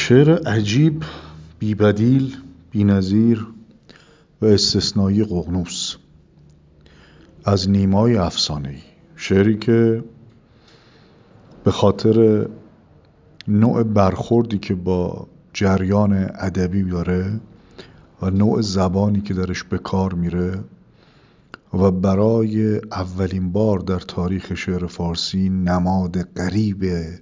شعر عجیب، بی‌بدیل، بی‌نظیر و استثنایی ققنوس از نیمای افسانه‌ای. شعری که به خاطر نوع برخوردی که با جریان ادبی داره و نوع زبانی که درش به کار میره و برای اولین بار در تاریخ شعر فارسی نماد غریب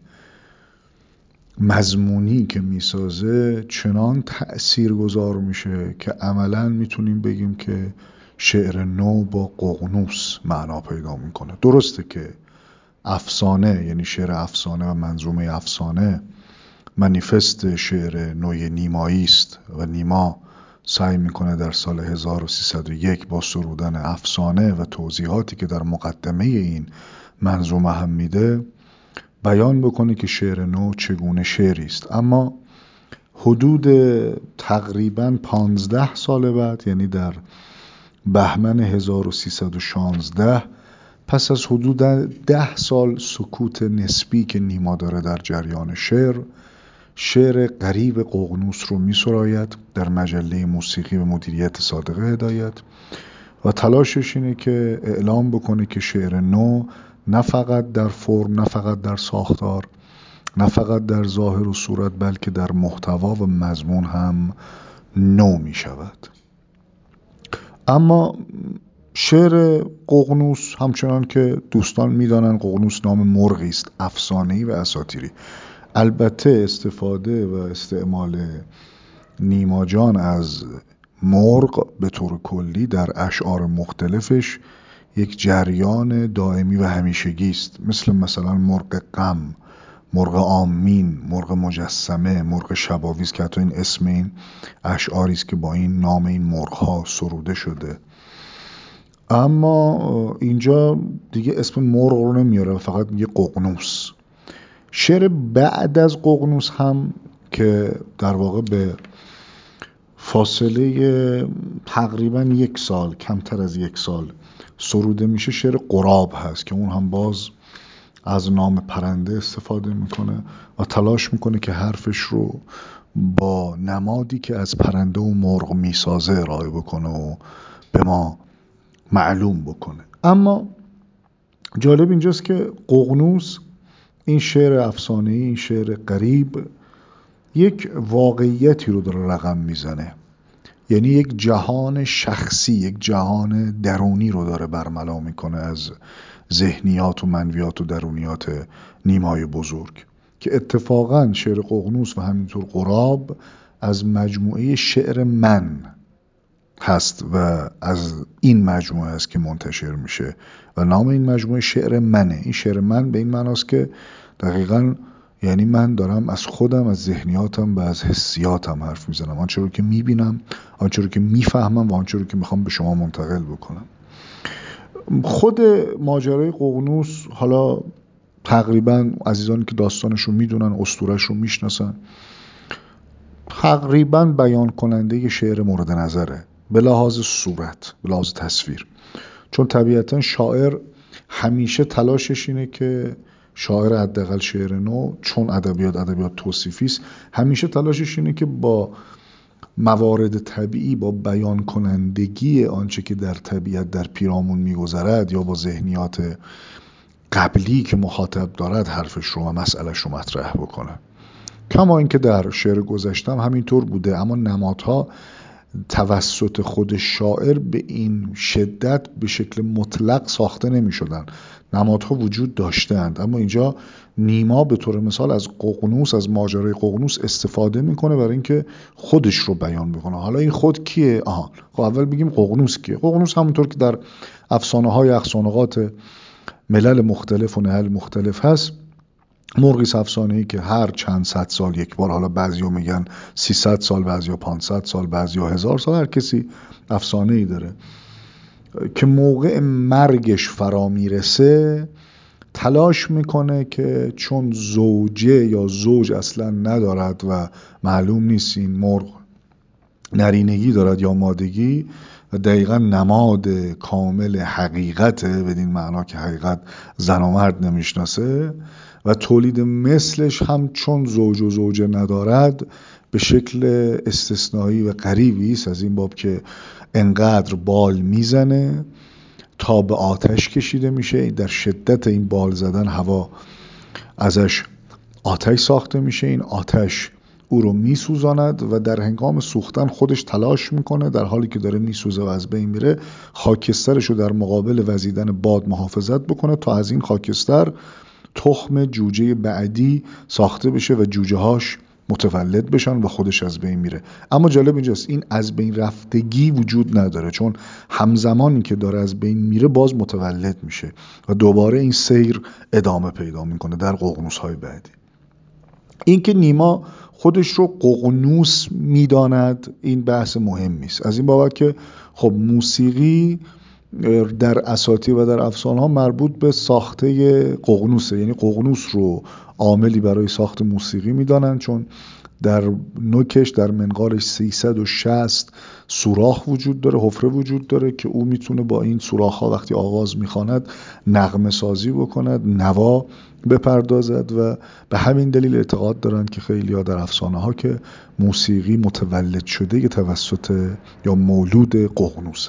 مضمونی که میسازه چنان تأثیرگذار میشه که عملاً میتونیم بگیم که شعر نو با ققنوس معنا پیدا میکنه. درسته که افسانه، یعنی شعر افسانه و منظومه افسانه، منیفست شعر نوی نیمایی است و نیما سعی میکنه در سال 1301 با سرودن افسانه و توضیحاتی که در مقدمه این منظومه هم میده بیان بکنه که شعر نو چگونه شعری است. اما حدود تقریباً 15 سال بعد، یعنی در بهمن 1316، پس از حدود 10 سال سکوت نسبی که نیما داره در جریان شعر غریب ققنوس رو می‌سراید در مجله موسیقی و مدیریت صادق هدایت و تلاشش اینه که اعلام بکنه که شعر نو نه فقط در فرم، نه فقط در ساختار، نه فقط در ظاهر و صورت، بلکه در محتوا و مضمون هم نو می شود. اما شعر ققنوس، همچنان که دوستان میدانن، ققنوس نام مرغی است، افسانه‌ای و اساطیری. البته استفاده و استعمال نیما جان از مرغ به طور کلی در اشعار مختلفش یک جریان دائمی و همیشگی است، مثلا مرغ غم، مرغ آمین، مرغ مجسمه، مرغ شباویز که حتی این اسم این اشعاری است که با این نام این مرغ ها سروده شده. اما اینجا دیگه اسم مرغ رو نمیاره و فقط میگه ققنوس. شعر بعد از ققنوس هم که در واقع به فاصله تقریبا 1 سال، کمتر از 1 سال سروده میشه، شعر قراب هست که اون هم باز از نام پرنده استفاده میکنه و تلاش میکنه که حرفش رو با نمادی که از پرنده و مرغ میسازه ارائه بکنه و به ما معلوم بکنه. اما جالب اینجاست که ققنوس، این شعر افسانه‌ای، این شعر غریب، یک واقعیتی رو داره رقم میزنه، یعنی یک جهان شخصی، یک جهان درونی رو داره برملا میکنه از ذهنیات و منویات و درونیات نیمای بزرگ، که اتفاقا شعر ققنوس و همینطور قراب از مجموعه شعر من هست و از این مجموعه است که منتشر میشه و نام این مجموعه شعر منه. این شعر من به این معناست که دقیقاً یعنی من دارم از خودم، از ذهنیاتم و از حسیاتم حرف میزنم، آنچه رو که میبینم، آنچه رو که میفهمم و آنچه رو که میخوام به شما منتقل بکنم. خود ماجرای ققنوس، حالا تقریبا عزیزانی که داستانش رو میدونن، اسطوره‌اش رو میشناسن، تقریبا بیان کننده شعر مورد نظره به لحاظ صورت، به لحاظ تصویر. چون طبیعتا شاعر همیشه تلاشش اینه که شاعر، حداقل شعر نو، چون ادبیات توصیفی است، همیشه تلاشش اینه که با موارد طبیعی، با بیان کنندگی آنچه که در طبیعت در پیرامون میگذرد یا با ذهنیات قبلی که مخاطب دارد حرفش رو و مسئلهش رو مطرح بکنه. کما اینکه در شعر گذشتم همینطور بوده، اما نمادها توسط خود شاعر به این شدت به شکل مطلق ساخته نمی شدن. نمادها وجود داشتند، اما اینجا نیما به طور مثال از ققنوس، از ماجرای ققنوس استفاده میکنه برای اینکه خودش رو بیان بکنه. حالا این خود کیه؟ خب اول بگیم ققنوس کیه. ققنوس همونطور که در افسانه های اقصانقات ملل مختلف و نهل مختلف هست، مرغی افسانه‌ای که هر چند صد سال یک بار، حالا بعضیا میگن 300 سال، بعضیا 500 سال، بعضیا 1000 سال، هر کسی افسانه‌ای داره که موقع مرگش فرا میرسه تلاش میکنه که چون زوجه یا زوج اصلا ندارد و معلوم نیست این مرغ نرینگی دارد یا مادگی، و دقیقا نماد کامل حقیقته، بدین معنا که حقیقت زن و مرد نمیشناسه و تولید مثلش هم چون زوج و زوجه ندارد به شکل استثنایی و غریبی است، از این باب که انقدر بال میزنه تا به آتش کشیده میشه. در شدت این بال زدن هوا ازش آتش ساخته میشه، این آتش او رو میسوزاند و در هنگام سوختن خودش تلاش میکنه در حالی که داره میسوزه و از بین میره خاکسترش رو در مقابل وزیدن باد محافظت بکنه تا از این خاکستر تخم جوجه بعدی ساخته بشه و جوجه هاش متولد بشن و خودش از بین میره. اما جالب اینجاست این از بین رفتگی وجود نداره، چون همزمان که داره از بین میره باز متولد میشه و دوباره این سیر ادامه پیدا میکنه در ققنوس های بعدی. این که نیما خودش رو ققنوس میداند این بحث مهمی است، از این بابت که خب موسیقی در اساطیر و در افسانه ها مربوط به ساخته ققنوسه، یعنی ققنوس رو عاملی برای ساخت موسیقی میدانن، چون در نوکش در منقارش 360 سوراخ وجود داره، حفره وجود داره که او میتونه با این سوراخ ها وقتی آواز میخواند نغمه سازی بکند، نوا بپردازد و به همین دلیل اعتقاد دارند که خیلی ها در افسانه ها که موسیقی متولد شده توسط یا مولود ققنوسه.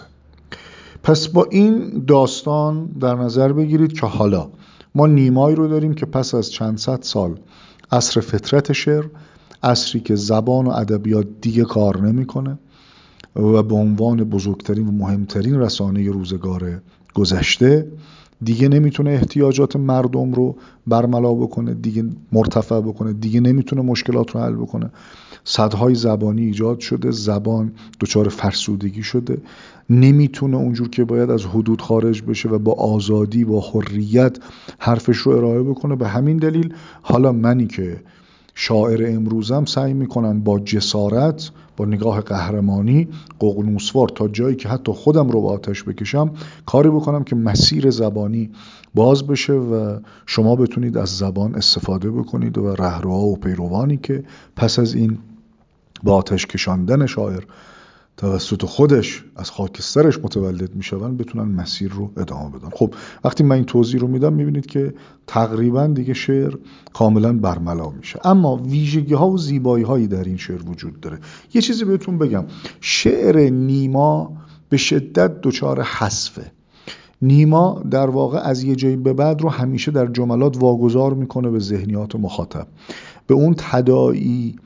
پس با این داستان در نظر بگیرید که حالا ما نیمایی رو داریم که پس از چند صد سال عصر فطرت شعر، عصری که زبان و ادبیات دیگه کار نمیکنه و به عنوان بزرگترین و مهمترین رسانه روزگار گذشته دیگه نمیتونه احتیاجات مردم رو برملا بکنه، دیگه مرتفع بکنه، دیگه نمیتونه مشکلات رو حل بکنه. سدهای زبانی ایجاد شده، زبان دچار فرسودگی شده، نمیتونه اونجور که باید از حدود خارج بشه و با آزادی با حریت حرفش رو ارائه بکنه. به همین دلیل حالا منی که شاعر امروزم سعی میکنم با جسارت، با نگاه قهرمانی ققنوسوار تا جایی که حتی خودم رو به آتش بکشم کاری بکنم که مسیر زبانی باز بشه و شما بتونید از زبان استفاده بکنید و رهروها و پیروانی که پس از این با آتش کشاندن شاعر توسط خودش از خاکسترش متولد میشون بتونن مسیر رو ادامه بدن. خب وقتی من این توضیح رو میدم میبینید که تقریبا دیگه شعر کاملا برملا میشه. اما ویژگی ها و زیبایی هایی در این شعر وجود داره. یه چیزی بهتون بگم، شعر نیما به شدت دچار حذفه. نیما در واقع از یه جایی به بعد رو همیشه در جملات واگذار میکنه به ذهنیات مخاطب، به اون تداعی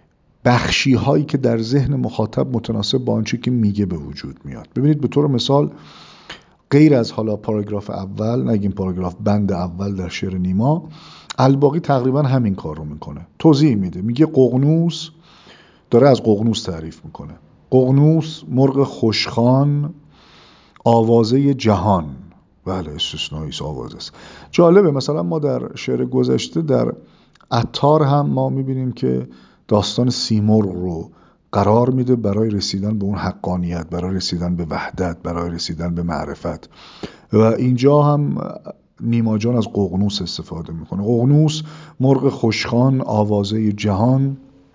بخشی هایی که در ذهن مخاطب متناسب با آنچه که میگه به وجود میاد. ببینید به طور مثال غیر از حالا پاراگراف اول، نگیم پاراگراف بند اول در شعر نیما، الباقی تقریبا همین کار رو میکنه، توضیح میده، میگه ققنوس، داره از ققنوس تعریف میکنه. ققنوس مرغ خوشخوان، آوازه جهان. بله استثنایی آوازه است. جالبه مثلا ما در شعر گذشته در عطار هم ما میبینیم که داستان سیمرغ رو قرار میده برای رسیدن به اون حقانیت، برای رسیدن به وحدت، برای رسیدن به معرفت. و اینجا هم نیما جان از ققنوس استفاده میکنه. ققنوس مرغ خوشخوان، آوازه جهان،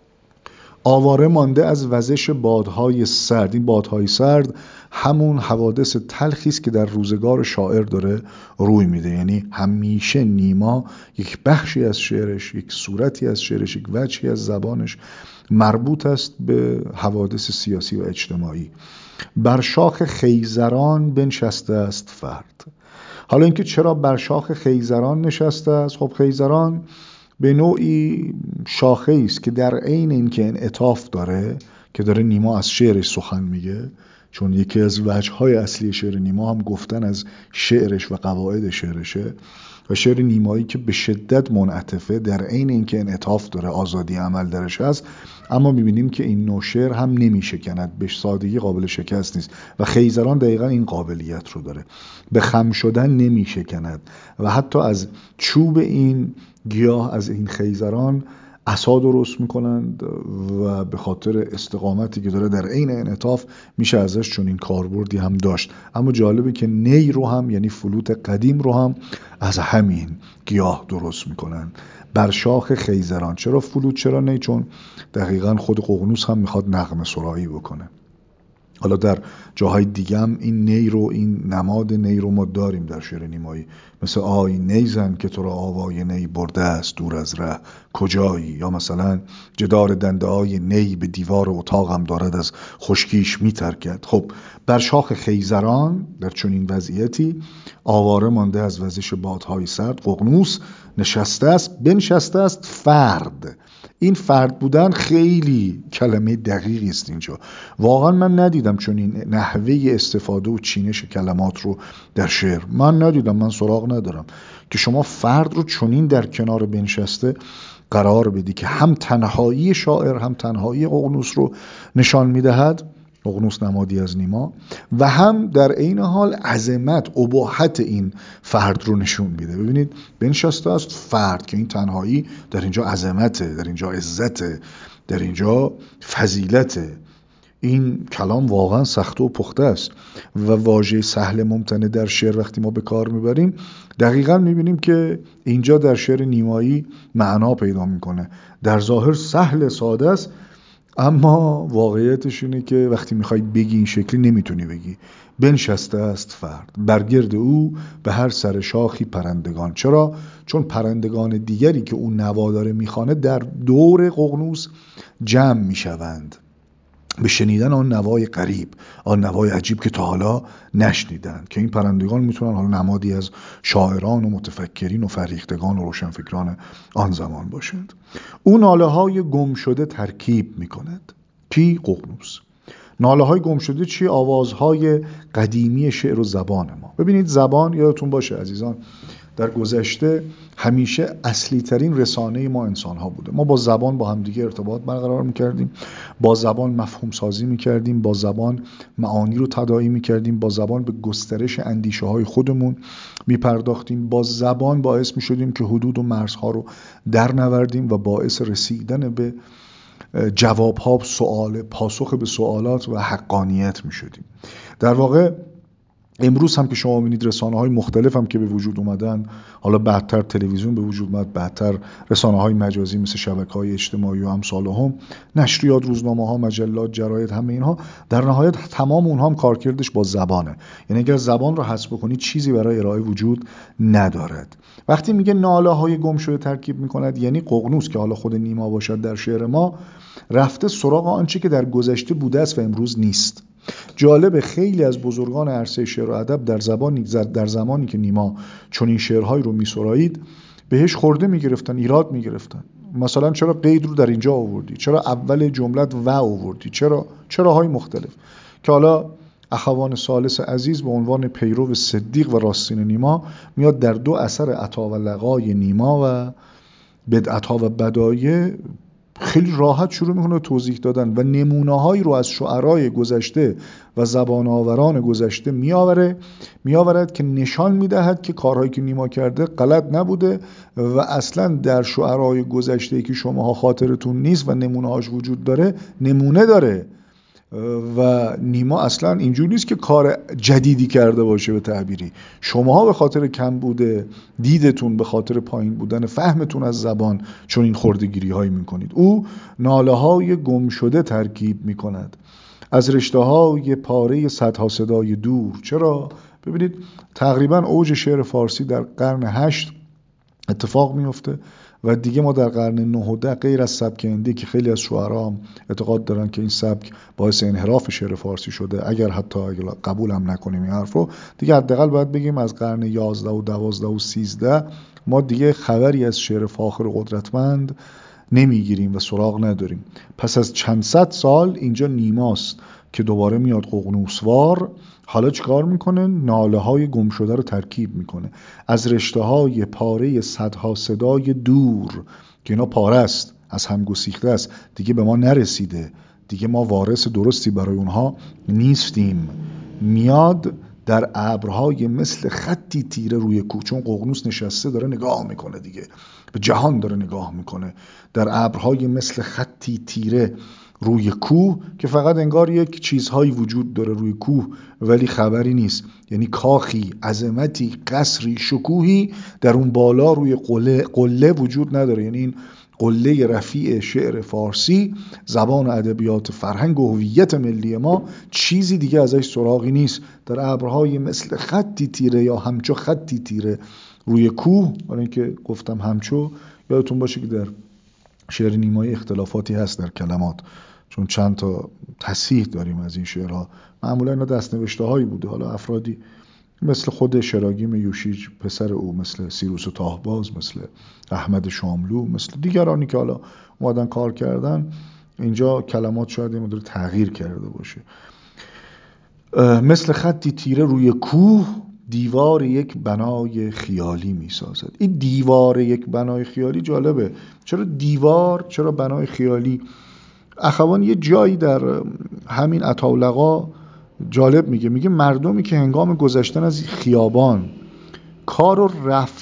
آواره مانده از وزش بادهای سرد. این بادهای سرد همون حوادث تلخی است که در روزگار شاعر داره روی میده. یعنی همیشه نیما یک بخشی از شعرش، یک صورتی از شعرش، یک وجهی از زبانش مربوط است به حوادث سیاسی و اجتماعی. بر شاخ خیزران بنشسته است فرد. حالا اینکه چرا بر شاخ خیزران نشسته است؟ خب خیزران به نوعی شاخه است که در عین اینکه انعطاف داره، که داره نیما از شعرش سخن میگه، چون یکی از وجه‌های اصلی شعر نیما هم گفتن از شعرش و قواعد شعرشه و شعر نیمایی که به شدت منعطفه، در عین اینکه انعطاف داره، آزادی عمل درش هست، اما میبینیم که این نوع شعر هم نمیشکند، به سادگی قابل شکست نیست و خیزران دقیقا این قابلیت رو داره، به خم شدن نمیشکند و حتی از چوب این گیاه، از این خیزران عصا درست میکنند و به خاطر استقامتی که داره در عین انعطاف میشه ازش چون این کاربردی هم داشت. اما جالبه که نی رو هم، یعنی فلوت قدیم رو هم از همین گیاه درست میکنن. بر شاخ خیزران. چرا فلوت چرا نی؟ چون دقیقا خود ققنوس هم میخواد نغمه سرایی بکنه. حالا در جاهای دیگه هم این نی رو، این نماد نی رو ما داریم در شعر نیمایی، مثل آی نیزن که تو را آوای نی برده است دور از ره کجایی، یا مثلا جدار دنده های نی به دیوار اتاقم دارد از خشکیش میترکد. خب بر شاخ خیزران در چنین وضعیتی آواره مانده از وزش بادهای سرد، ققنوس نشسته است، بنشسته است فرد. این فرد بودن خیلی کلمه دقیقی است اینجا. واقعا من ندیدم چون این نحوه استفاده و چینش کلمات رو در شعر، من ندیدم، من سراغ ندارم که شما فرد رو چنین در کنار بنشسته قرار بدی که هم تنهایی شاعر هم تنهایی ققنوس رو نشان میدهد، ققنوس نمادی از نیما، و هم در عین حال عظمت، اباحت این فرد رو نشون میده. ببینید بنشسته است فرد، که این تنهایی در اینجا عظمته، در اینجا عزته، در اینجا فضیلته. این کلام واقعا سخت و پخته است و واژه سهل ممتنع در شعر وقتی ما به کار میبریم دقیقا میبینیم که اینجا در شعر نیمایی معنا پیدا میکنه. در ظاهر سهل ساده است، اما واقعیتش اینه که وقتی میخوای بگی این شکلی نمیتونی بگی. بنشسته است فرد، برگرد او به هر سر شاخی پرندگان. چرا؟ چون پرندگان دیگری که اون نوا داره میخوانه در دور ققنوس جمع میشوند به شنیدن آن نوای غریب، آن نوای عجیب که تا حالا نشنیدند، که این پرندگان میتونن حالا نمادی از شاعران و متفکرین و فریختگان و روشنفکران آن زمان باشند. اون ناله های گم شده ترکیب میکند. کی؟ ققنوس. ناله های گم شده چی؟ آوازهای قدیمی شعر و زبان ما. ببینید زبان، یادتون باشه عزیزان، در گذشته همیشه اصلی ترین رسانه ما انسان ها بوده. ما با زبان با همدیگه ارتباط برقرار میکردیم، با زبان مفهوم سازی میکردیم، با زبان معانی رو تداعی میکردیم، با زبان به گسترش اندیشه های خودمون میپرداختیم، با زبان باعث میشدیم که حدود و مرزها رو در نوردیم و باعث رسیدن به جوابها، پاسخ به سوالات و حقانیت میشدیم. در واقع امروز هم که شما می‌بینید رسانه‌های مختلف هم که به وجود اومدن، حالا بعدتر تلویزیون به وجود اومد، بعدتر رسانه‌های مجازی مثل شبکه‌های اجتماعی و امثالهم، نشریات، روزنامه‌ها، مجلات، جراید، همه اینها در نهایت تمام اونها هم کارکردش با زبانه. یعنی اگر زبان رو حذف بکنید چیزی برای ارائه وجود ندارد. وقتی میگه ناله‌های گم شده ترکیب می‌کند، یعنی ققنوس که حالا خود نیما باشد در شعر ما رفته سراغ آنچه که در گذشته بوده است و امروز نیست. جالب، خیلی از بزرگان عرصه شعر و ادب در زمانی که نیما چون این شعرهای رو میسرایید بهش خورده میگرفتن، ایراد میگرفتن. مثلا چرا قید رو در اینجا آوردی؟ چرا اول جملت و آوردی؟ چرا های مختلف که حالا اخوان ثالث عزیز به عنوان پیرو صدیق و راستین نیما میاد در دو اثر عطا و لقای نیما و بدعت‌ها و بدایع خیلی راحت شروع میکنه توضیح دادن و نمونه‌هایی رو از شعرای گذشته و زبان آوران گذشته میآورد که نشان میدهد که کارهایی که نیما کرده غلط نبوده و اصلا در شعرای گذشته که شماها خاطرتون نیست و نمونه‌هاش وجود داره نمونه داره و نیما اصلا اینجوری نیست که کار جدیدی کرده باشه به تعبیری. شماها به خاطر کم بوده دیدتون، به خاطر پایین بودن فهمتون از زبان چون این خردگیری هایی میکنید. او ناله های گم شده ترکیب میکند از رشته های پاره صدها صدای دور. چرا؟ ببینید تقریبا اوج شعر فارسی در قرن 8 اتفاق میفته و دیگه ما در قرن 9 و 10 غیر از سبک هندی که خیلی از شعرا هم اعتقاد دارن که این سبک باعث انحراف شعر فارسی شده، اگر قبول هم نکنیم این حرف رو، دیگه حداقل باید بگیم از قرن 11 و 12 و 13 ما دیگه خبری از شعر فاخر و قدرتمند نمیگیریم و سراغ نداریم. پس از چند صد سال اینجا نیماست که دوباره میاد ققنوسوار. حالا چیکار میکنه؟ ناله های گم شده رو ترکیب میکنه از رشته های پاره صدها صدای دور که اینا پاره است، از هم گسیخته است، دیگه به ما نرسیده، دیگه ما وارث درستی برای اونها نیستیم. میاد در ابرهای مثل خطی تیره روی کوه، چون ققنوس نشسته داره نگاه میکنه دیگه، به جهان داره نگاه میکنه، در ابرهای مثل خطی تیره روی کوه که فقط انگار یک چیزهایی وجود داره روی کوه ولی خبری نیست، یعنی کاخی، عظمتی، قصری، شکوهی در اون بالا روی قله وجود نداره. یعنی این قله رفیع شعر فارسی، زبان و ادبیات فرهنگ و هویت ملی ما، چیزی دیگه ازش سراغی نیست. در ابرهای مثل خطی تیره یا همچو خطی تیره روی کوه، برای اینکه گفتم همچو، یادتون باشه که در شعر نیمایی اختلافاتی هست در کلمات، چون چند تا تصحیح داریم از این شعرها. معمولا اینا دستنوشته هایی بوده، حالا افرادی مثل خود شراگیم یوشیج پسر او، مثل سیروس تاهباز، مثل احمد شاملو، مثل دیگرانی که حالا اومدن کار کردن، اینجا کلمات شاید یه مقدار تغییر کرده باشه. مثل خطی تیره روی کوه، دیوار یک بنای خیالی می سازد. این دیوار یک بنای خیالی جالبه. چرا دیوار؟ چرا بنای خیالی؟ اخوان یه جایی در همین عطاولقا جالب میگه مردمی که هنگام گذشتن از خیابان کار و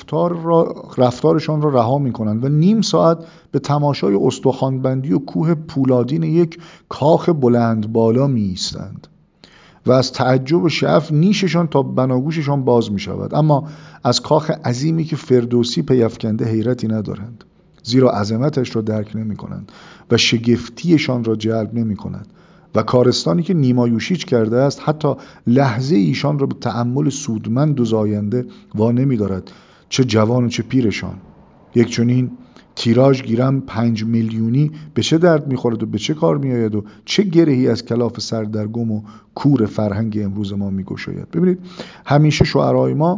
رفتارشان را رها میکنند و نیم ساعت به تماشای استخوانبندی و کوه پولادین یک کاخ بلند بالا می ایستند و از تعجب و شعف نیششان تا بناگوششان باز می شود، اما از کاخ عظیمی که فردوسی پیافکنده حیرتی ندارند، زیرا عظمتش را درک نمی کنند و شگفتیشان را جلب نمی کند و کارستانی که نیما یوشیج کرده است حتی لحظه ایشان را به تأمل سودمند و زاینده وا نمی دارد، چه جوان و چه پیرشان. یک چنین تیراژ گیرم 5 میلیونی به چه درد میخورد و به چه کار میآید و چه گرهی از کلاف سردرگم و کور فرهنگ امروز ما میگشاید. ببینید همیشه شعرهای ما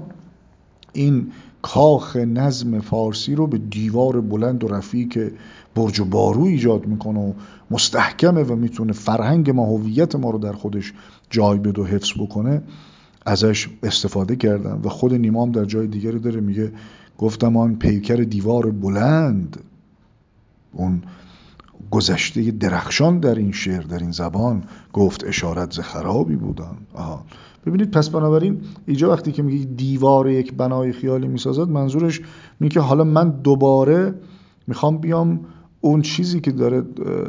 این کاخ نظم فارسی رو به دیوار بلند و رفیع که برج و بارو ایجاد میکنه و مستحکمه و میتونه فرهنگ ما، هویت ما رو در خودش جای بده و حفظ بکنه، ازش استفاده کردن. و خود نیما هم در جای دیگری داره میگه گفتم آن پیکر دیوار بلند، اون گذشته درخشان در این شعر، در این زبان، گفت اشارت ز خرابی بودن. ببینید پس بنابراین اینجا وقتی که میگه دیوار یک بنای خیالی میسازد، منظورش اینه که حالا من دوباره میخوام بیام اون چیزی که داره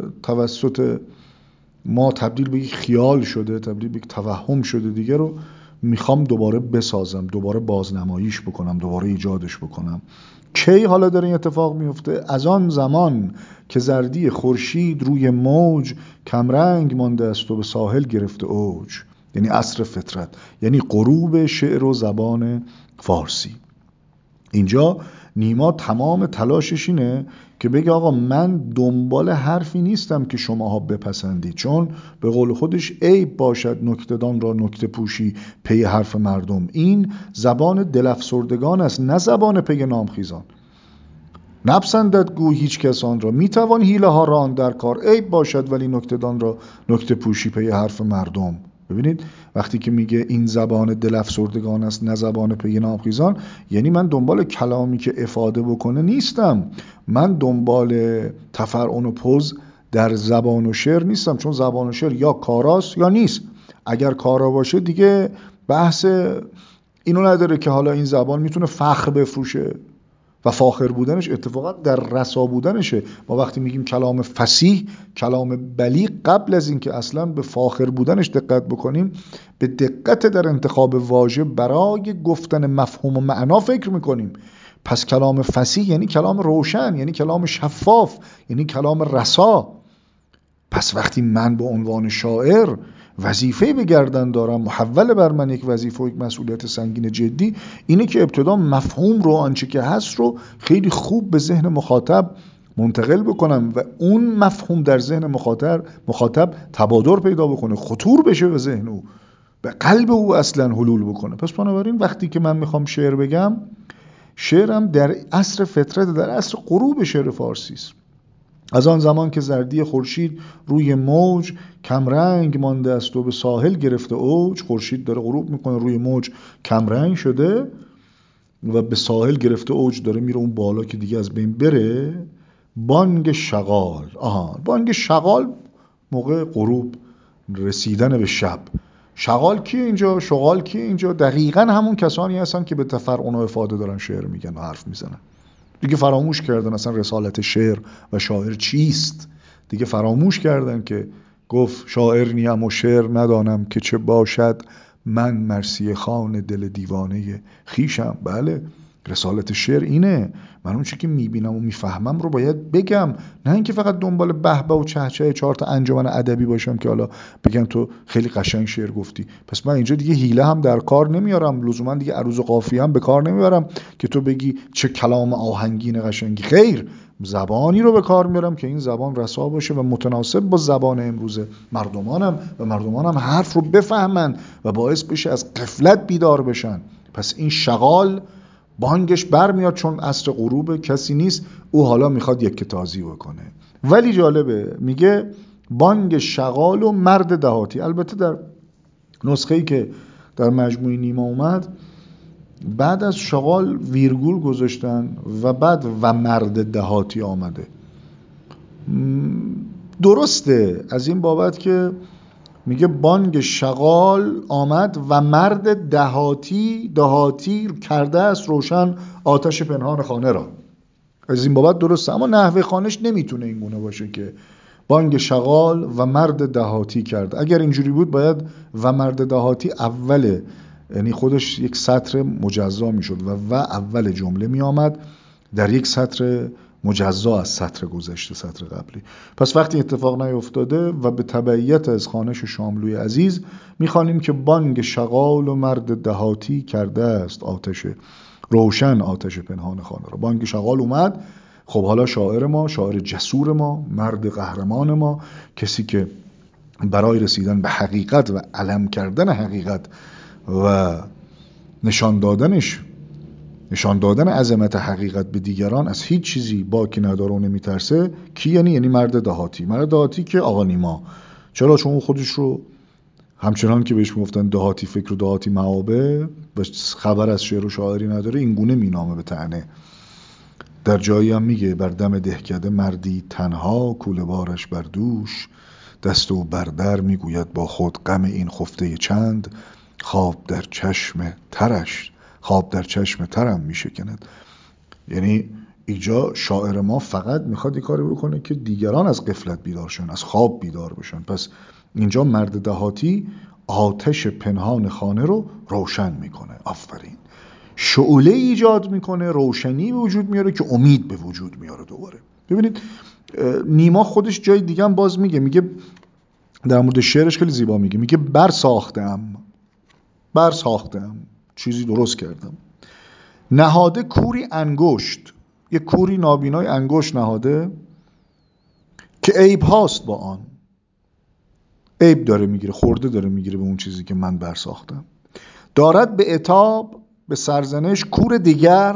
توسط ما تبدیل به یک خیال شده، تبدیل به یک توهم شده دیگه رو میخوام دوباره بسازم، دوباره بازنماییش بکنم، دوباره ایجادش بکنم. کی حالا داره این اتفاق میفته؟ از آن زمان که زردی خورشید روی موج کمرنگ مانده است و به ساحل گرفته اوج، یعنی عصر فطرت، یعنی غروب شعر و زبان فارسی. اینجا نیما تمام تلاشش اینه که بگه آقا من دنبال حرفی نیستم که شماها بپسندید، چون به قول خودش عیب باشد نکته‌دان را نکته پوشی پی حرف مردم. این زبان دل افسردگان است، نه زبان پی نامخیزان. نپسندد گوی هیچ کسان را، میتوان حیله ها را آن در کار، عیب باشد ولی نکته‌دان را نکته پوشی پی حرف مردم. ببینید وقتی که میگه این زبان دل افسردگان است نه زبان پی نامخیزان، یعنی من دنبال کلامی که افاده بکنه نیستم، من دنبال تفرعن و پوز در زبان و شعر نیستم، چون زبان و شعر یا کاراست یا نیست. اگر کارا باشه دیگه بحث اینو نداره که حالا این زبان میتونه فخر بفروشه و فاخر بودنش اتفاقا در رسا بودنشه. ما وقتی میگیم کلام فصیح، کلام بلیغ، قبل از اینکه اصلا به فاخر بودنش دقت بکنیم، به دقت در انتخاب واژه برای گفتن مفهوم و معنا فکر میکنیم. پس کلام فصیح یعنی کلام روشن، یعنی کلام شفاف، یعنی کلام رسا. پس وقتی من به عنوان شاعر وظیفه به گردن دارم، محول بر من یک وظیفه و یک مسئولیت سنگین جدی، اینه که ابتدا مفهوم رو، آنچه که هست رو خیلی خوب به ذهن مخاطب منتقل بکنم و اون مفهوم در ذهن مخاطب تبادر پیدا بکنه، خطور بشه به ذهن او، به قلب او اصلا حلول بکنه. پس بنابراین وقتی که من میخوام شعر بگم، شعرم در عصر فطرت، در عصر غروب شعر فارسی است. از آن زمان که زردی خورشید روی موج کمرنگ مانده است و به ساحل گرفته اوج، خورشید داره غروب میکنه، روی موج کمرنگ شده و به ساحل گرفته اوج، داره میره اون بالا که دیگه از بین بره. بانگ شغال، بانگ شغال موقع غروب، رسیدن به شب. شغال کیه اینجا؟ شغال کیه اینجا؟ دقیقاً همون کسانی هستن که به تفرعن و افاده دارن شعر میگن و حرف میزنن. دیگه فراموش کردن اصلا رسالت شعر و شاعر چیست. دیگه فراموش کردن که گفت شاعر نیم و شعر ندانم که چه باشد، من مرثیه خوان دل دیوانه خیشم. بله، رسالت شعر اینه، من اون چی که میبینم و میفهمم رو باید بگم، نه اینکه فقط دنبال بهبه و چهچه 4 تا انجمن ادبی باشم که حالا بگم تو خیلی قشنگ شعر گفتی. پس من اینجا دیگه حیله هم در کار نمیارم، لزوما دیگه عروض و قافیه هم به کار نمیارم که تو بگی چه کلام آهنگین قشنگی. خیر، زبانی رو به کار میارم که این زبان رسا باشه و متناسب با زبان امروز مردمانم حرف رو بفهمن و باعث بشه از غفلت بیدار بشن. پس این شغال بانگش برمیاد، چون عصر غروب کسی نیست، او حالا میخواد یک تازی بکنه. ولی جالبه میگه بانگ شغال و مرد دهاتی. البته در نسخه‌ای که در مجموعه نیما اومد بعد از شغال ویرگول گذاشتن و بعد و مرد دهاتی آمده. درسته از این بابت که میگه بانگ شغال آمد و مرد دهاتی کرده است روشن آتش پنهان خانه را. از این بابت درسته، اما نحوه خوانش نمیتونه این گونه باشه که بانگ شغال و مرد دهاتی کرده. اگر اینجوری بود باید و مرد دهاتی اوله، یعنی خودش یک سطر مجزا میشد و اول جمله میآمد در یک سطر مجزا از سطر گذشته، سطر قبلی. پس وقتی اتفاق نیفتاده و به تبعیت از خوانش شاملوی عزیز میخوانیم که بانگ شغال و مرد دهاتی کرده است آتش روشن آتش پنهان خانه را. بانگ شغال اومد، خب حالا شاعر ما، شاعر جسور ما، مرد قهرمان ما، کسی که برای رسیدن به حقیقت و علم کردن حقیقت و نشان دادن عظمت حقیقت به دیگران از هیچ چیزی باکی نداره و نمیترسه. کی یعنی مرد دهاتی. مرد دهاتی که آقا نیما. چرا؟ چون خودش رو همچنان که بهش میگفتن دهاتی فکر و دهاتی معابه و خبر از شعر و شاعری نداره، این گونه مینامه به طعنه. در جایی هم میگه بر دم دهکده مردی تنها، کوله بارش بر دوش، دست و بردر میگوید با خود غم این خفته چند، خواب در چشم ترم میشکند. یعنی اینجا شاعر ما فقط میخواد این کاری بکنه که دیگران از غفلت بیدار شن، از خواب بیدار بشن. پس اینجا مرد دهاتی آتش پنهان خانه رو روشن میکنه. آفرین. شعله ایجاد میکنه، روشنی به وجود میاره که امید به وجود میاره دوباره. ببینید نیما خودش جای دیگه هم باز میگه در مورد شعرش خیلی زیبا میگه برساختم، چیزی درست کردم. نهاده کوری انگشت، یک کوری نابینای انگشت نهاده که عیب هاست با آن. عیب داره میگیره، خورده داره میگیره به اون چیزی که من برساختم. دارد به عتاب، به سرزنش کور دیگر،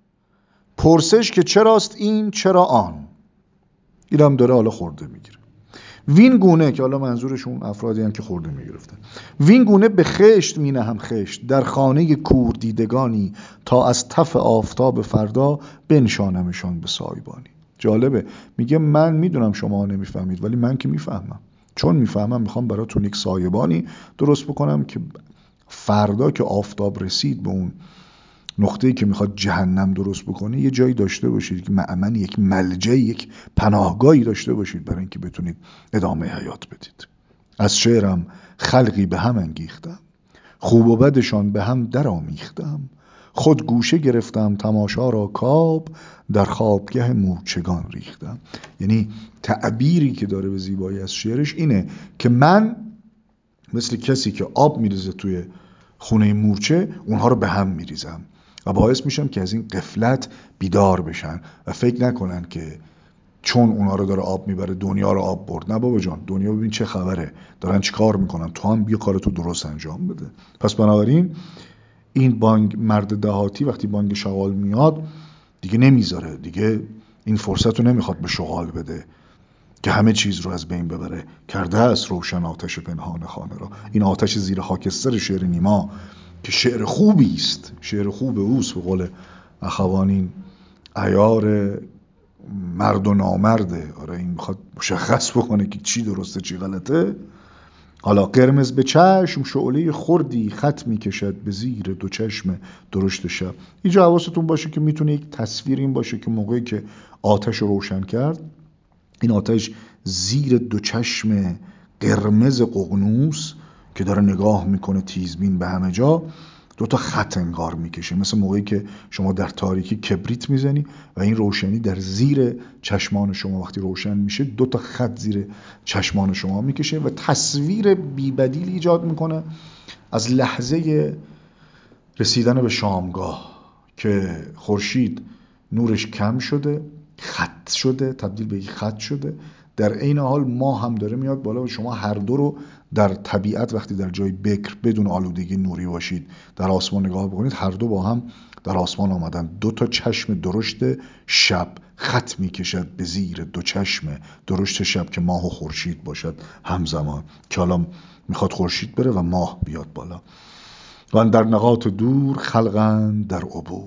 پرسش که چراست این چرا آن. اینم داره حالا خورده میگیره. وین گونه، که حالا منظورشون افرادی هم که خورده میگرفتن، وین گونه به خشت می نهم خشت، در خانه کور دیدگانی، تا از تف آفتاب فردا بنشانمشان به سایبانی. جالبه، میگه من میدونم شما نمیفهمید ولی من که میفهمم، چون میفهمم میخوام براتون یک سایبانی درست بکنم که فردا که آفتاب رسید به اون نقطه‌ای که میخواد جهنم درست بکنه یه جایی داشته باشید که مأمن، یک ملجأ، یک پناهگاهی داشته باشید برای اینکه بتونید ادامه حیات بدید. از شعرم خلقی به هم انگیختم، خوب و بدشان به هم در آمیختم، خود گوشه گرفتم تماشا را کاب، در خوابگه مورچگان ریختم. یعنی تعبیری که داره به زیبایی از شعرش اینه که من مثل کسی که آب میریزه توی خونه مورچه، اونها رو به هم میریزم و باعث میشم که از این غفلت بیدار بشن و فکر نکنن که چون اونها رو داره آب میبره دنیا رو آب برد. نه بابا جان، دنیا ببین چه خبره، دارن چی کار میکنن، تو هم بیا کارتو درست انجام بده. پس بنابراین این بانگ مرد دهاتی وقتی بانگ شغال میاد دیگه نمیذاره، دیگه این فرصت رو نمیخواد به شغال بده که همه چیز رو از بین ببره. کرده است روشن آتش پنهان خانه را. این آتش زیر خاکستر شعر نیما که شعر خوبی است، شعر خوب اوست، به قول اخوانین عیار مرد و نامرده. آره، این میخواد مشخص بکنه که چی درسته چی غلطه. حالا قرمز به چشم شعله خردی خط میکشد به زیر دو چشم درشت شب. اینجا حواستون باشه که میتونه یک تصویر این باشه که موقعی که آتش رو روشن کرد، این آتش زیر دو چشم قرمز ققنوس که داره نگاه میکنه تیزبین به همه جا، دو تا خط انگار میکشه، مثل موقعی که شما در تاریکی کبریت میزنی و این روشنی در زیر چشمان شما وقتی روشن میشه دو تا خط زیر چشمان شما میکشه و تصویر بی‌بدیل ایجاد میکنه از لحظه رسیدن به شامگاه که خورشید نورش کم شده، خط شده، تبدیل به یک خط شده، در عین حال ماه هم داره میاد بالا و شما هر دو رو در طبیعت وقتی در جای بکر بدون آلودگی نوری باشید در آسمان نگاه بکنید، هر دو با هم در آسمان آمدن. دو تا چشم درشت شب خط میکشد به زیر دو چشم درشت شب که ماه و خورشید باشد همزمان، که حالا میخواد خورشید بره و ماه بیاد بالا. و در نقاط دور خلقند در عبور،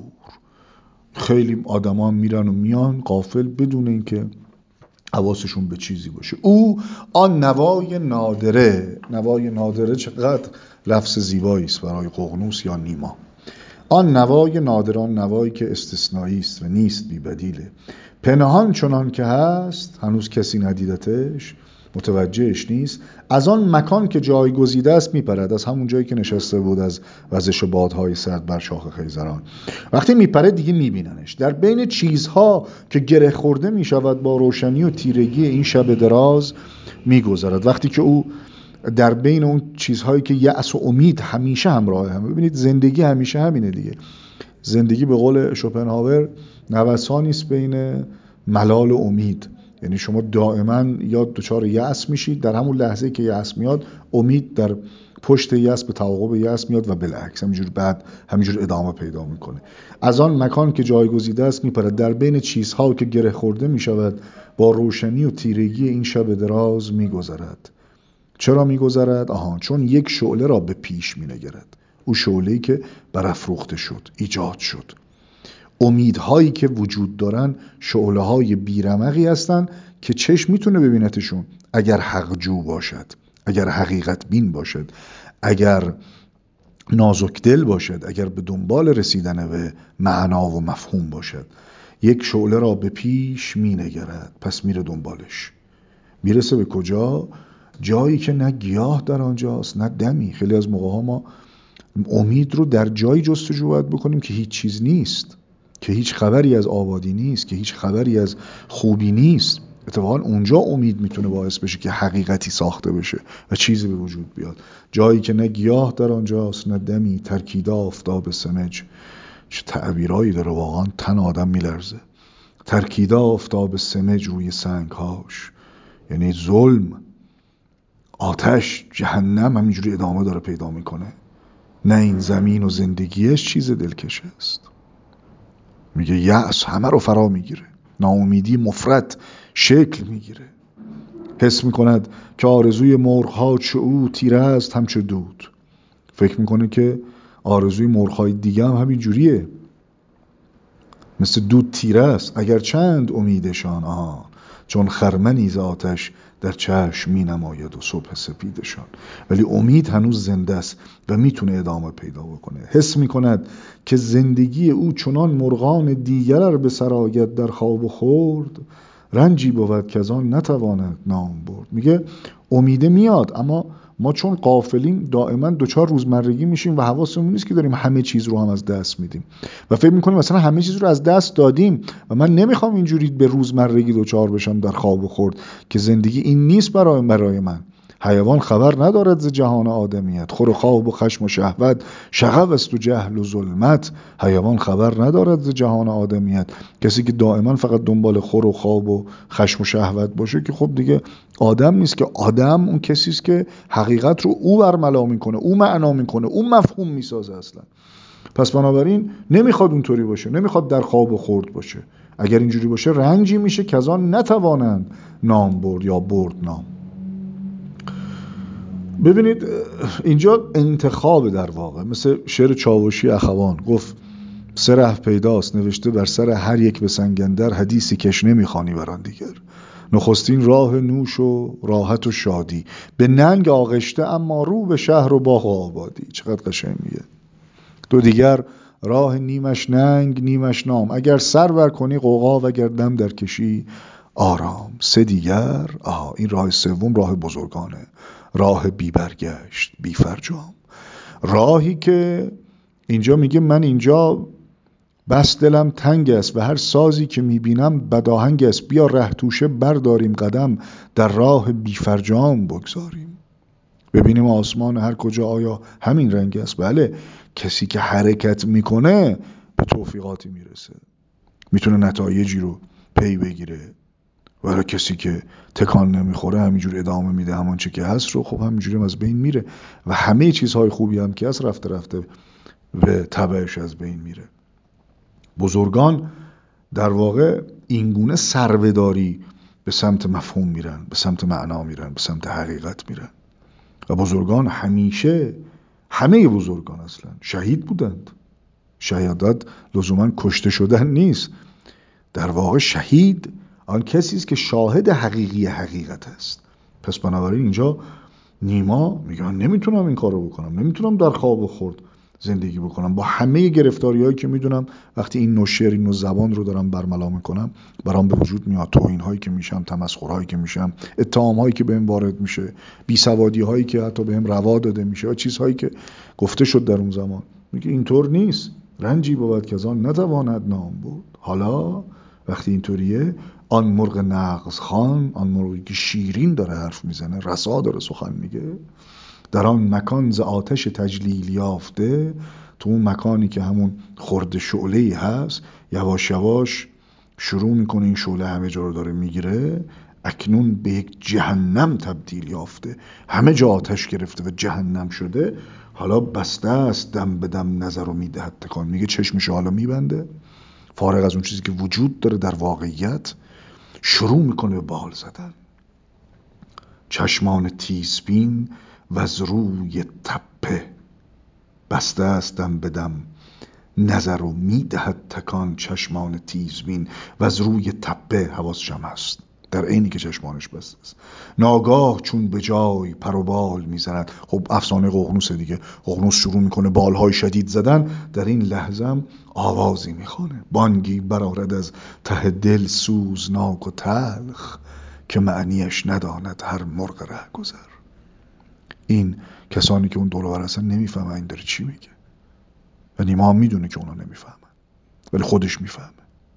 خیلی آدما میرن و میان غافل بدون اینکه حواسشون به چیزی باشه. او آن نوای نادره، نوای نادره چقدر لفظ زیبایی است برای ققنوس یا نیما. آن نوای نادر، آن نوایی که استثنایی است و نیست بی بدیله، پنهان چنان که هست هنوز کسی ندیدتش، متوجهش نیست، از آن مکان که جای گزیده است میپرد، از همون جایی که نشسته بود از وزش بادهای سرد بر شاخ خیزران، وقتی میپره دیگه میبیننش، در بین چیزها که گره خورده میشود با روشنی و تیرگی این شب دراز میگذرد. وقتی که او در بین اون چیزهایی که یأس و امید همیشه همراه هم، ببینید زندگی همیشه همینه دیگه، زندگی به قول شوپنهاور نوسانی است بین ملال و امید، یعنی شما دائما یا دچار یأس میشید، در همون لحظه که یأس میاد امید در پشت یأس به تعاقب یأس میاد و بالعکس همینجور بعد همینجور ادامه پیدا میکنه. از آن مکان که جایگزیده است میپرد، در بین چیزها که گره خورده میشود با روشنی و تیرگی این شب دراز میگذرد. چرا میگذرد؟ چون یک شعله را به پیش مینگرد، او شعله‌ای که برافروخته شد، ایجاد شد. امیدهایی که وجود دارن شعله‌های بیرمقی هستن که چشم میتونه ببینتشون اگر حقجو باشد، اگر حقیقت بین باشد، اگر نازک دل باشد، اگر به دنبال رسیدن به معنا و مفهوم باشد. یک شعله را به پیش مینگرد، پس میره دنبالش. میرسه به کجا؟ جایی که نه گیاه در آنجاست نه دمی. خیلی از موقع ها ما امید رو در جایی جستجو باید بکنیم که هیچ چیز نیست، که هیچ خبری از آبادی نیست، که هیچ خبری از خوبی نیست. اتفاقا اونجا امید میتونه باعث بشه که حقیقتی ساخته بشه و چیزی به وجود بیاد. جایی که نه گیاه در آنجاست نه دمی، ترکیده آفتاب سمج. چه تعبیرایی داره، واقعا تن آدم میلرزه. ترکیده آفتاب سمج روی سنگهاش، یعنی ظلم، آتش، جهنم همینجوری ادامه داره پیدا میکنه. نه این زمین و زندگیش چیز دلکش است. میگه یأس همه رو فرا میگیره، ناامیدی مفرط شکل میگیره. حس میکند که آرزوی مرغ‌ها چه او تیره است همچه دود. فکر میکنه که آرزوی مرغ‌های دیگه هم همین جوریه، مثل دود تیره است. اگر چند امیدشان چون خرمنی ز آتش در چشم می نماید و صبح سپیدشان. ولی امید هنوز زنده است و میتونه ادامه پیدا بکنه. حس میکند که زندگی او چنان مرغان دیگر به سر آید در خواب و خورد، رنجی بود که از آن نتواند نام برد. میگه امیده میاد، اما ما چون غافلیم دائما دوچار روزمرگی میشیم و حواسمون نیست که داریم همه چیز رو هم از دست میدیم و فکر میکنیم مثلا همه چیز رو از دست دادیم. و من نمیخوام اینجوری به روزمرگی دوچار بشم در خواب و خورد که زندگی این نیست برای من. حیوان خبر ندارد ز جهان آدمیت، خور و خواب و خشم و شهوت شغب است و جهل و ظلمت. حیوان خبر ندارد ز جهان آدمیت. کسی که دائما فقط دنبال خور و خواب و خشم و شهوت باشه که خب دیگه آدم نیست. که آدم اون کسی است که حقیقت رو او برملا میکنه، او معنا میکنه، او مفهوم میسازه اصلا. پس بنابراین نمیخواد اونطوری باشه، نمیخواد در خواب و خورد باشه. اگر اینجوری باشه رنجی میشه که از آن نتوانند نام برد یا برد نام. ببینید اینجا انتخاب در واقع، مثل شعر چاوشی اخوان گفت سه ره پیداست نوشته بر سر هر یک به سنگندر، حدیثی کش نمیخوانی بران دیگر. نخستین راه نوش و راحت و شادی، به ننگ آغشته اما رو به شهر و باغ و آبادی. چقدر قشنگ میگه. دو دیگر راه نیمش ننگ نیمش نام، اگر سر بر کنی غوغا و اگر دم در کشی آرام. سه دیگر این راه سوم راه بزرگانه، راه بی برگشت بی فرجام، راهی که اینجا میگه من اینجا بس دلم تنگ است و هر سازی که میبینم بداهنگ است، بیا ره توشه برداریم قدم، در راه بیفرجام بگذاریم. ببینیم آسمان هر کجا آیا همین رنگ است؟ بله، کسی که حرکت میکنه به توفیقاتی میرسه، میتونه نتایجی رو پی بگیره، ولی کسی که تکان نمیخوره همینجور ادامه میده همون چه که هست رو، خب همینجوری از بین میره و همه چیزهای خوبی هم که هست رفته رفته به تبعش از بین میره. بزرگان در واقع اینگونه سربه‌داری به سمت مفهوم میرن، به سمت معنا میرن، به سمت حقیقت میرن. و بزرگان همیشه، همه بزرگان اصلا شهید بودند. شهادت لزوما کشته شدن نیست. در واقع شهید آن کسی است که شاهد حقیقی حقیقت است. پس بنابراین اینجا نیما میگه من نمیتونم این کارو بکنم، نمیتونم در خواب خورد زندگی بکنم، با همه گرفتاری‌هایی که میدونم وقتی این نوع شعر، این نوع زبان رو دارم برملا میکنم برام به وجود میاد، توهین‌هایی که میشم، تمسخرهایی که میشم، اتهام‌هایی که بهم وارد میشه، بیسوادی‌هایی که حتی بهم روا داده میشه، و چیزهایی که گفته شد در اون زمان. میگه اینطور نیست، رنجی بود که از آن نتواند نام بود. حالا وقتی اینطوریه، آن مرغ نغز خان، آن مرغی که شیرین داره حرف میزنه، رسا داره سخن میگه، در آن مکان ز آتش تجلیل یافته، تو اون مکانی که همون خرد شعله‌ای هست، یواش یواش شروع میکنه این شعله همه جا رو داره میگیره، اکنون به یک جهنم تبدیل یافته، همه جا آتش گرفته و جهنم شده. حالا بسته است دم به دم نظر رو میدهد تکان، میگه چشمش حالا میبنده، فارغ از اون چیزی که وجود داره در واقعیت، شروع میکنه به بال زدن. چشمان تیزبین و از روی تپه، بسته است دم به دم نظر و میدهد تکان. چشمان تیزبین و از روی تپه، حواسش هم هست در عینی که چشمانش بسته است. ناگاه چون به جای پر و بال میزند. خب افسانه ققنوس دیگه، ققنوس شروع میکنه بالهای شدید زدن، در این لحظه هم آوازی میخونه، بانگی برآرد از ته دل سوزناک و تلخ، که معنیش نداند هر مرغ رهگذر. این کسانی که اون دور و بر هستن نمیفهمن این داره چی میگه، و نیما هم میدونه که اونا نمیفهمن، ولی خودش میفهمه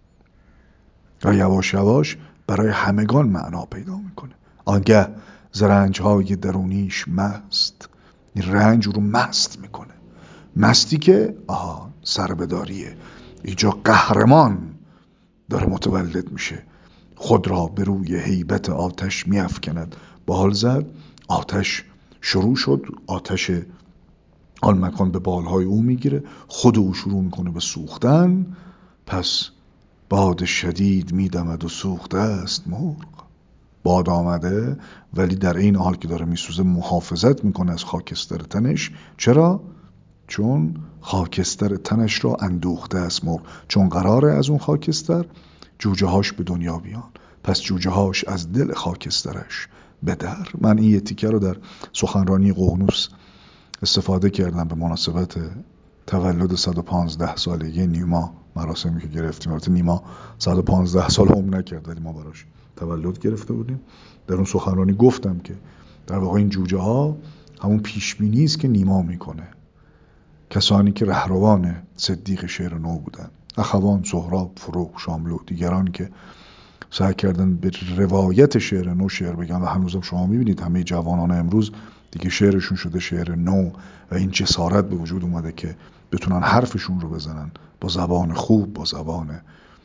و یواش یواش برای همگان معنا پیدا میکنه. آنگه ز رنج‌های درونیش مست، این رنج رو مست میکنه. مستی که سربداریه، اینجا قهرمان داره متولد میشه، خود را به روی هیبت آتش میافکند. بال زد، آتش شروع شد، آتش آن مکان به بالهای او میگیره، خود او شروع میکنه به سوختن. پس باد شدید میدمد و سوخته است مرغ. باد آمده ولی در این حال که داره میسوزه محافظت میکنه از خاکستر تنش. چرا؟ چون خاکستر تنش را اندوخته است مرغ، چون قراره از اون خاکستر جوجه هاش به دنیا بیان، پس جوجه هاش از دل خاکسترش بدر. من این یه تیکه رو در سخنرانی ققنوس استفاده کردم به مناسبت تولد 115 سالگی نیما، مراسمی که گرفتیم. البته نیما 115 سال عمر نکرد ولی ما براش تولد گرفته بودیم. در اون سخنرانی گفتم که در واقع این جوجه ها همون پیشبینی است که نیما میکنه. کسانی که رهروان صدیق شعر نو بودن، اخوان، سهراب، فروغ، شاملو، دیگران که سعی کردن به روایت شعر نو شعر بگن، و هنوزم شما میبینید همه جوانان امروز دیگه شعرشون شده شعر نو، و این جسارت به وجود اومده که بتونن حرفشون رو بزنن با زبان خوب، با زبان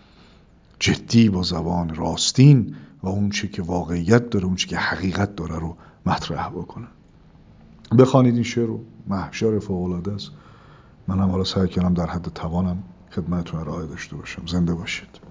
جدی، با زبان راستین، و اون چی که واقعیت داره، اون چی که حقیقت داره رو مطرح بکنن. بخوانید این شعر رو، محشر فوق‌العاده است. منم حالا سعی کردم در حد توانم خدمتتون ارائه داشته باشم. زنده باشید.